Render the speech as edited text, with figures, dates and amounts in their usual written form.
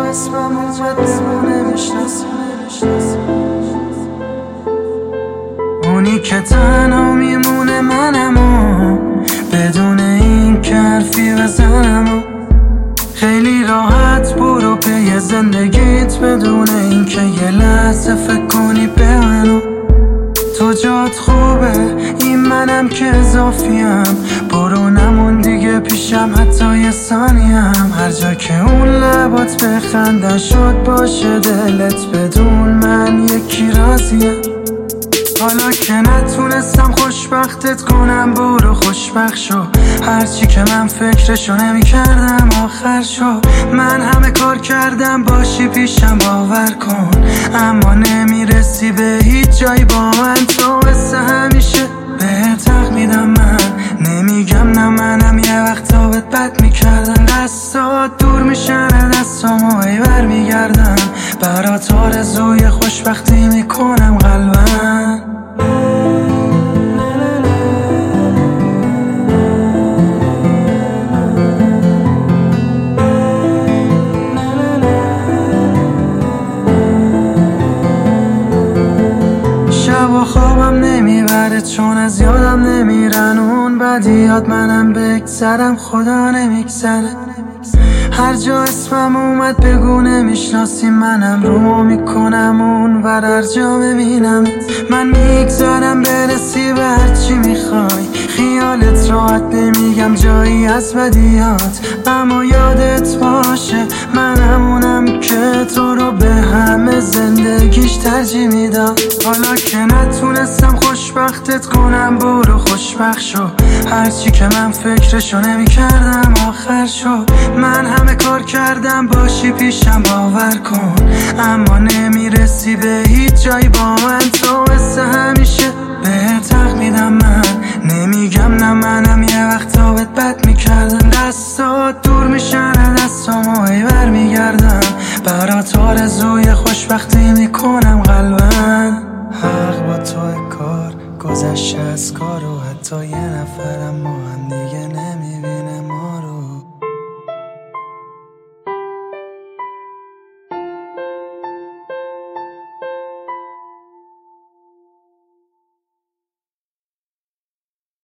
اسمم اومد نمیشناسی اونی که تنها میمونه منم و بدون این که حرفی بزنم و خیلی راحت برو پی زندگیت بدون این که یه لحظه فکر کنی به منو تو جات خوبه این منم که اضافیم برو نمون دیگه پیشم حتی یه ثانیم هر جا که اون لبات بخندن شد باشه دلت بدون من یکی راضیم حالا که نتونستم خوشبختت کنم برو خوشبخت شو هرچی که من فکرشو نمی کردم آخر شو من همه کار کردم باشی پیشم باور کن اما نمیرسی به هیچ جایی با من تو مثل همیشه بهت حق میدم من نمیگم نه منم یه وقتا بهت بد میکردم دستات دور میشن دستامو ای بر میگردم برات آرزوی خوشبختی میکنم قلبم شب و خوابم نمیبره چون از یادم نمیرن اون بدیات منم بگذرم خدا نمیگذره هر جا اسمم اومد بگو نمیشناسی منم رو میکنم اون ور هر جا ببینم من میگذارم برسی به هرچی میخوای خیالت راحت نمیگم جایی از بدیات اما یادت باشه من همونم که تو رو به همه زندگیش ترجیح میدم حالا که نتونستم خوشبختت کنم برو خوشبخت شو هرچی که من فکرشو نمی کردم آخر شو من همه کار کردم باشی پیشم باور کن اما نمیرسی به هیچ جایی با من تو مثل همیشه بهت حق میدم من نمیگم نه منم یه وقتا بهت بد میکردم دستات دور میشن دستامو ای بر میگردم برات آرزوی خوشبختی